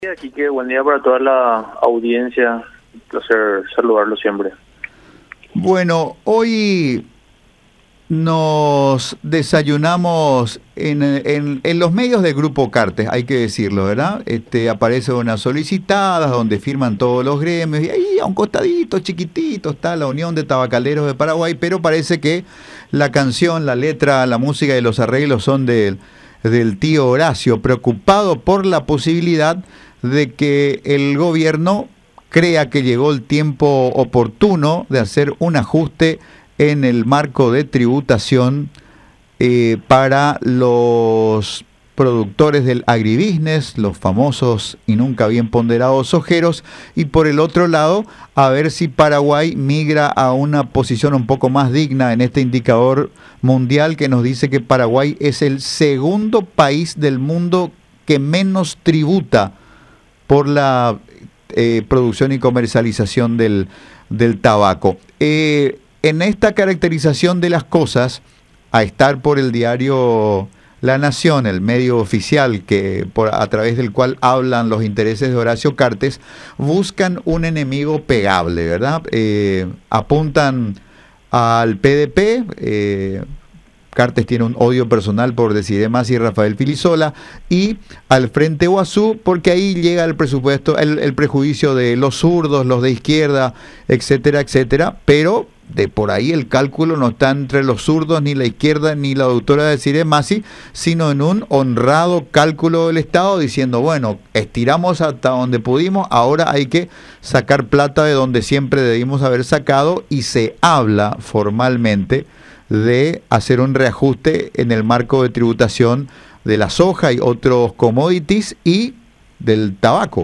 Aquí que buen día para toda la audiencia, un placer saludarlo siempre. Bueno, hoy nos desayunamos en los medios del Grupo Cartes, hay que decirlo, ¿verdad? Aparece unas solicitadas donde firman todos los gremios y ahí a un costadito chiquitito está la Unión de Tabacaleros de Paraguay, pero parece que la canción, la letra, la música y los arreglos son del tío Horacio, preocupado por la posibilidad de que el gobierno crea que llegó el tiempo oportuno de hacer un ajuste en el marco de tributación para los productores del agribusiness, los famosos y nunca bien ponderados sojeros, y por el otro lado, a ver si Paraguay migra a una posición un poco más digna en este indicador mundial que nos dice que Paraguay es el segundo país del mundo que menos tributa por la producción y comercialización del tabaco. En esta caracterización de las cosas, a estar por el diario La Nación, el medio oficial a través del cual hablan los intereses de Horacio Cartes, buscan un enemigo pegable, ¿verdad? Apuntan al PDP, Cartes tiene un odio personal por Desiré Masi y Rafael Filisola, y al Frente Guazú, porque ahí llega el presupuesto, el prejuicio de los zurdos, los de izquierda, etcétera, etcétera, pero de por ahí el cálculo no está entre los zurdos, ni la izquierda, ni la doctora Desiré Masi, sino en un honrado cálculo del Estado, diciendo, bueno, estiramos hasta donde pudimos, ahora hay que sacar plata de donde siempre debimos haber sacado, y se habla formalmente de hacer un reajuste en el marco de tributación de la soja y otros commodities y del tabaco.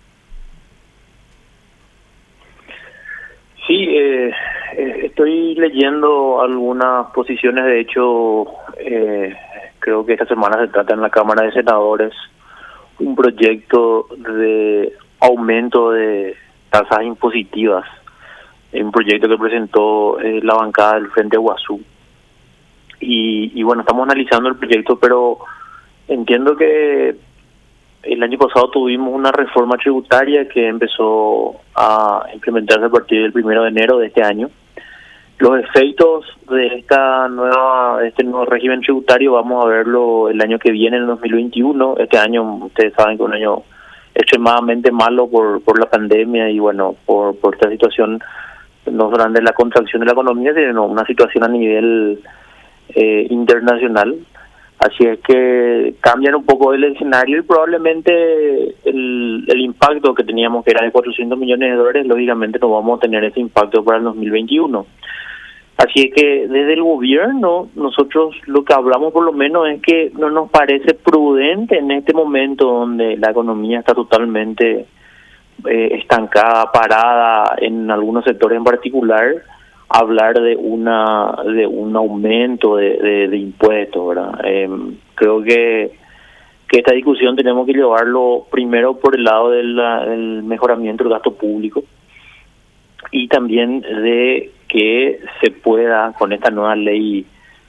Sí, estoy leyendo algunas posiciones, de hecho, creo que esta semana se trata en la Cámara de Senadores un proyecto de aumento de tasas impositivas, un proyecto que presentó la bancada del Frente Guazú. Y bueno, estamos analizando el proyecto, pero entiendo que el año pasado tuvimos una reforma tributaria que empezó a implementarse a partir del 1 de enero de este año. Los efectos de este nuevo régimen tributario vamos a verlo el año que viene, en el 2021. Este año, ustedes saben que es un año extremadamente malo por la pandemia y bueno, por esta situación no solamente la contracción de la economía, sino una situación a nivel internacional. Así es que cambian un poco el escenario y probablemente el impacto que teníamos, que era de 400 millones de dólares, lógicamente no vamos a tener ese impacto para el 2021. Así es que desde el gobierno nosotros lo que hablamos por lo menos es que no nos parece prudente en este momento donde la economía está totalmente estancada, parada en algunos sectores en particular, hablar de un aumento de impuestos, ¿verdad? Creo que esta discusión tenemos que llevarlo primero por el lado del mejoramiento del gasto público y también de que se pueda, con esta nueva ley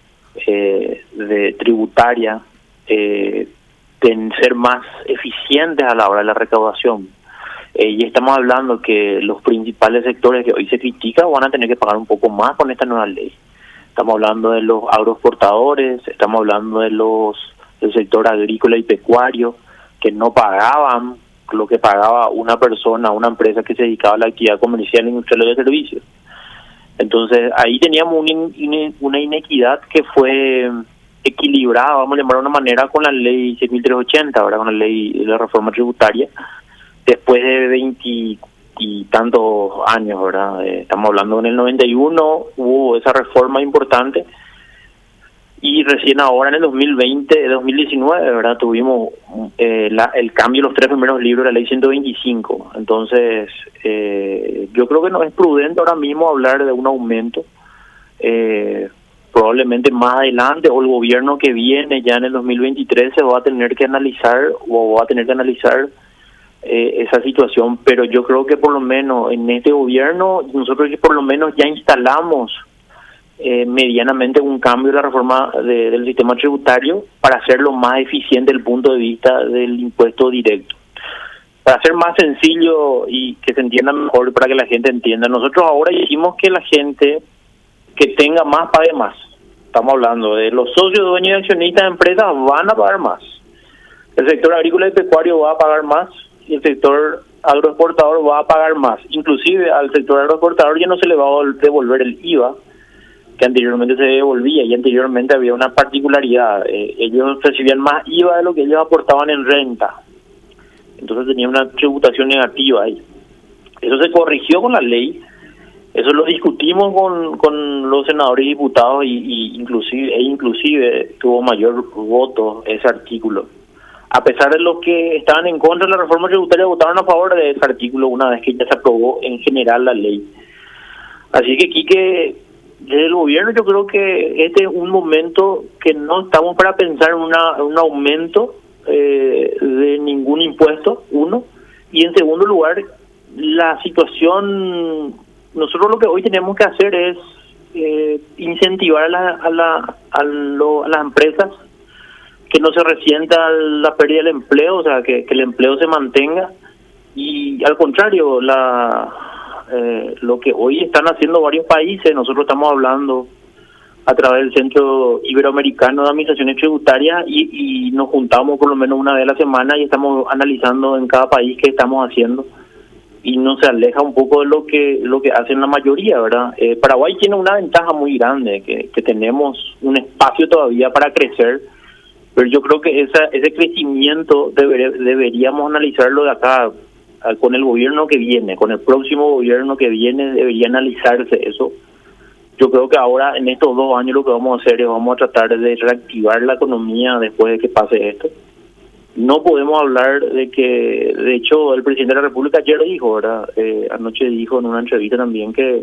de tributaria, ser más eficientes a la hora de la recaudación. Y estamos hablando que los principales sectores que hoy se critican van a tener que pagar un poco más con esta nueva ley. Estamos hablando de los agroexportadores, estamos hablando del sector agrícola y pecuario, que no pagaban lo que pagaba una persona, una empresa que se dedicaba a la actividad comercial, industrial y de servicios. Entonces ahí teníamos una inequidad que fue equilibrada, vamos a llamar de una manera, con la ley 6.380, ahora con la ley de la reforma tributaria, después de 20 y tantos años, ¿verdad? Estamos hablando en el 91, hubo esa reforma importante, y recién ahora en el 2019, ¿verdad? Tuvimos el cambio de los 3 primeros libros de la ley 125. Entonces, yo creo que no es prudente ahora mismo hablar de un aumento. Probablemente más adelante, o el gobierno que viene ya en el 2023 se va a tener que analizar, esa situación, pero yo creo que por lo menos en este gobierno nosotros por lo menos ya instalamos medianamente un cambio de la reforma del sistema tributario para hacerlo más eficiente desde el punto de vista del impuesto directo. para ser más sencillo y que se entienda mejor, para que la gente entienda, nosotros ahora decimos que la gente que tenga más pague más. Estamos hablando de los socios, dueños y accionistas de empresas van a pagar más. El sector agrícola y pecuario va a pagar más y el sector agroexportador va a pagar más. Inclusive al sector agroexportador ya no se le va a devolver el IVA, que anteriormente se devolvía, y anteriormente había una particularidad. Ellos recibían más IVA de lo que ellos aportaban en renta. Entonces tenían una tributación negativa ahí. Eso se corrigió con la ley. Eso lo discutimos con los senadores y diputados y inclusive tuvo mayor voto ese artículo. A pesar de los que estaban en contra de la reforma tributaria, votaron a favor de ese artículo una vez que ya se aprobó en general la ley. Así que, Quique, desde el gobierno yo creo que este es un momento que no estamos para pensar en un aumento de ningún impuesto, uno, y en segundo lugar, la situación, nosotros lo que hoy tenemos que hacer es incentivar a las empresas que no se resienta la pérdida del empleo, o sea, que el empleo se mantenga, y al contrario, lo que hoy están haciendo varios países, nosotros estamos hablando a través del Centro Iberoamericano de Administraciones Tributarias y nos juntamos por lo menos una vez a la semana y estamos analizando en cada país qué estamos haciendo, y no se aleja un poco de lo que hacen la mayoría, ¿verdad? Paraguay tiene una ventaja muy grande, que tenemos un espacio todavía para crecer, pero yo creo que ese crecimiento deberíamos analizarlo de acá con el gobierno que viene, con el próximo gobierno que viene debería analizarse eso. Yo creo que ahora en estos 2 años lo que vamos a hacer es vamos a tratar de reactivar la economía después de que pase esto. No podemos hablar de que, de hecho, el presidente de la República ayer dijo, ¿verdad? Anoche dijo en una entrevista también que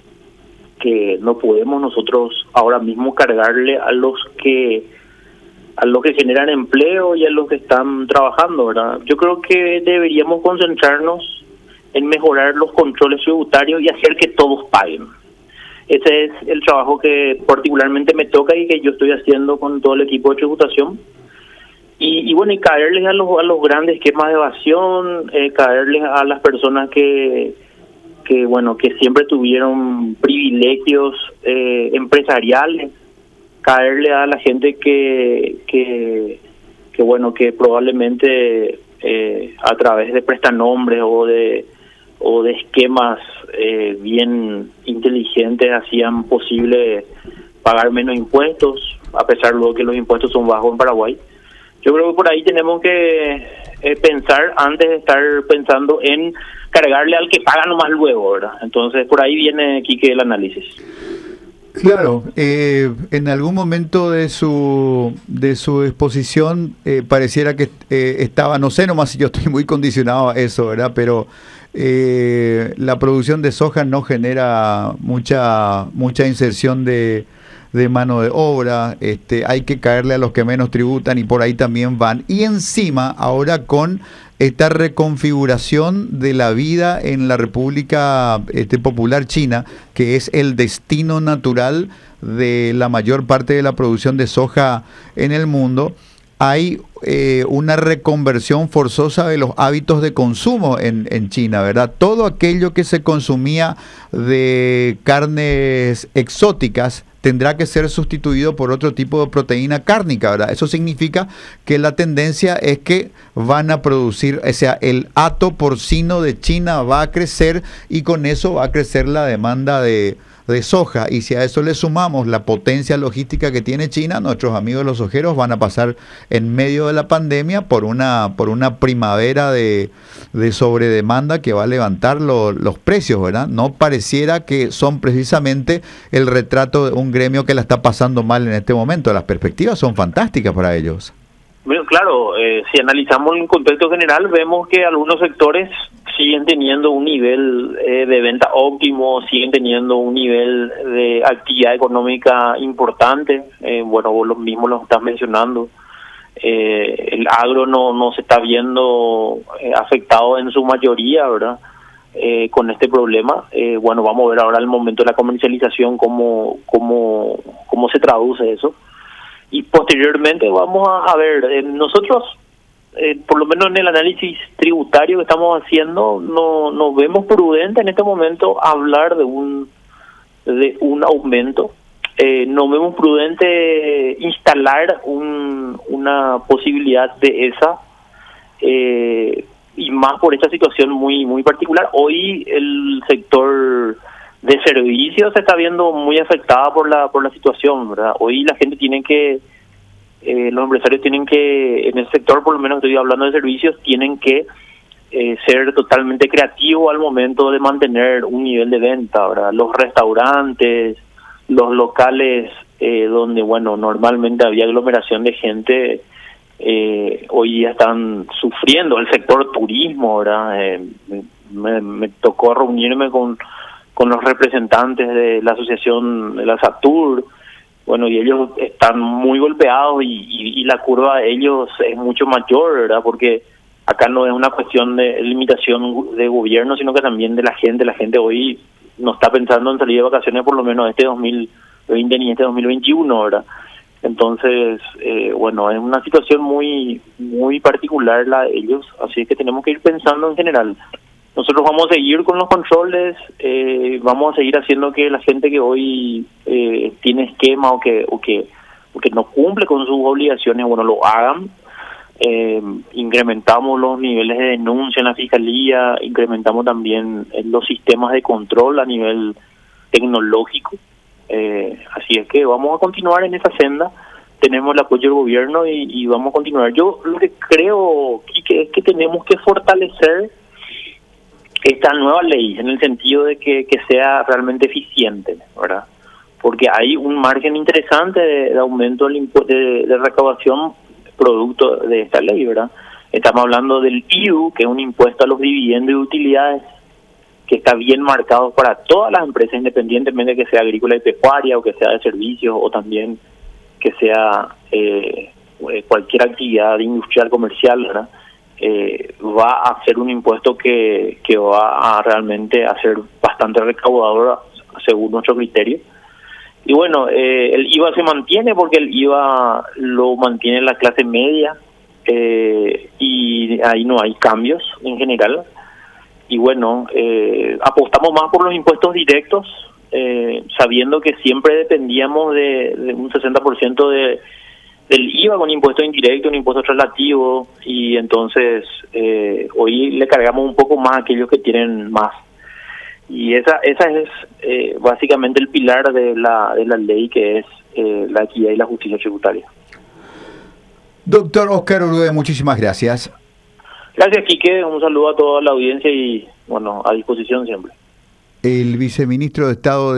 no podemos nosotros ahora mismo cargarle a los que generan empleo y a los que están trabajando, ¿verdad? Yo creo que deberíamos concentrarnos en mejorar los controles tributarios y hacer que todos paguen. Ese es el trabajo que particularmente me toca y que yo estoy haciendo con todo el equipo de tributación. Y bueno, y caerles a los grandes esquemas de evasión, caerles a las personas que siempre tuvieron privilegios empresariales, caerle a la gente que probablemente a través de prestanombres o de esquemas bien inteligentes hacían posible pagar menos impuestos, a pesar de que los impuestos son bajos en Paraguay. Yo creo que por ahí tenemos que pensar antes de estar pensando en cargarle al que paga nomás luego, ¿verdad? Entonces por ahí viene, Quique, el análisis. Claro, en algún momento de su exposición pareciera que estaba, no sé nomás si yo estoy muy condicionado a eso, ¿verdad? Pero la producción de soja no genera mucha inserción de mano de obra, hay que caerle a los que menos tributan y por ahí también van. Y encima, ahora con esta reconfiguración de la vida en la República Popular China, que es el destino natural de la mayor parte de la producción de soja en el mundo, hay una reconversión forzosa de los hábitos de consumo en China, ¿verdad? Todo aquello que se consumía de carnes exóticas tendrá que ser sustituido por otro tipo de proteína cárnica, ¿verdad? Eso significa que la tendencia es que van a producir, o sea, el hato porcino de China va a crecer y con eso va a crecer la demanda de soja, y si a eso le sumamos la potencia logística que tiene China, nuestros amigos los sojeros van a pasar en medio de la pandemia por una primavera de sobredemanda que va a levantar los precios, ¿verdad? No pareciera que son precisamente el retrato de un gremio que la está pasando mal en este momento. Las perspectivas son fantásticas para ellos. Bueno, claro, si analizamos en contexto general, vemos que algunos sectores siguen teniendo un nivel de venta óptimo, siguen teniendo un nivel de actividad económica importante. Bueno, vos lo mismo lo estás mencionando. El agro no se está viendo afectado en su mayoría, ¿verdad? Con este problema. Bueno, vamos a ver ahora el momento de la comercialización cómo se traduce eso. Y posteriormente vamos a ver, nosotros por lo menos en el análisis tributario que estamos haciendo, no vemos prudente en este momento hablar de un aumento. No vemos prudente instalar una posibilidad de esa, y más por esta situación muy particular. Hoy el sector de servicios se está viendo muy afectada por la situación, ¿verdad? Hoy la gente tiene que, los empresarios tienen que, en el sector, por lo menos estoy hablando de servicios, tienen que ser totalmente creativos al momento de mantener un nivel de venta, ¿verdad? Los restaurantes, los locales donde, bueno, normalmente había aglomeración de gente, hoy día están sufriendo. El sector turismo, ¿verdad? Me tocó reunirme con los representantes de la asociación de la SATUR, bueno, y ellos están muy golpeados y la curva de ellos es mucho mayor, ¿verdad? Porque acá no es una cuestión de limitación de gobierno, sino que también de la gente. La gente hoy no está pensando en salir de vacaciones por lo menos este 2020 ni este 2021, ¿verdad? Entonces, bueno, es una situación muy particular la de ellos, así que tenemos que ir pensando en general. Nosotros vamos a seguir con los controles, vamos a seguir haciendo que la gente que hoy tiene esquema o que no cumple con sus obligaciones, bueno, lo hagan. Incrementamos los niveles de denuncia en la fiscalía, incrementamos también los sistemas de control a nivel tecnológico. Así es que vamos a continuar en esa senda. Tenemos el apoyo del gobierno y vamos a continuar. Yo lo que creo, Quique, es que tenemos que fortalecer esta nueva ley en el sentido de que sea realmente eficiente, ¿verdad? Porque hay un margen interesante de aumento de recaudación producto de esta ley, ¿verdad? Estamos hablando del IVU, que es un impuesto a los dividendos y utilidades, que está bien marcado para todas las empresas, independientemente de que sea agrícola y pecuaria o que sea de servicios o también que sea cualquier actividad industrial comercial, ¿verdad? Va a ser un impuesto que va a realmente a ser bastante recaudador según nuestro criterio. Y bueno, el IVA se mantiene porque el IVA lo mantiene la clase media, y ahí no hay cambios en general. Y bueno, apostamos más por los impuestos directos, sabiendo que siempre dependíamos de un 60% del IVA con impuesto indirecto, un impuesto traslativo, y entonces hoy le cargamos un poco más a aquellos que tienen más. Y esa es básicamente el pilar de la ley, que es la equidad y la justicia tributaria. Doctor Oscar Urrué, muchísimas gracias. Gracias, Quique. Un saludo a toda la audiencia y, bueno, a disposición siempre. El viceministro de Estado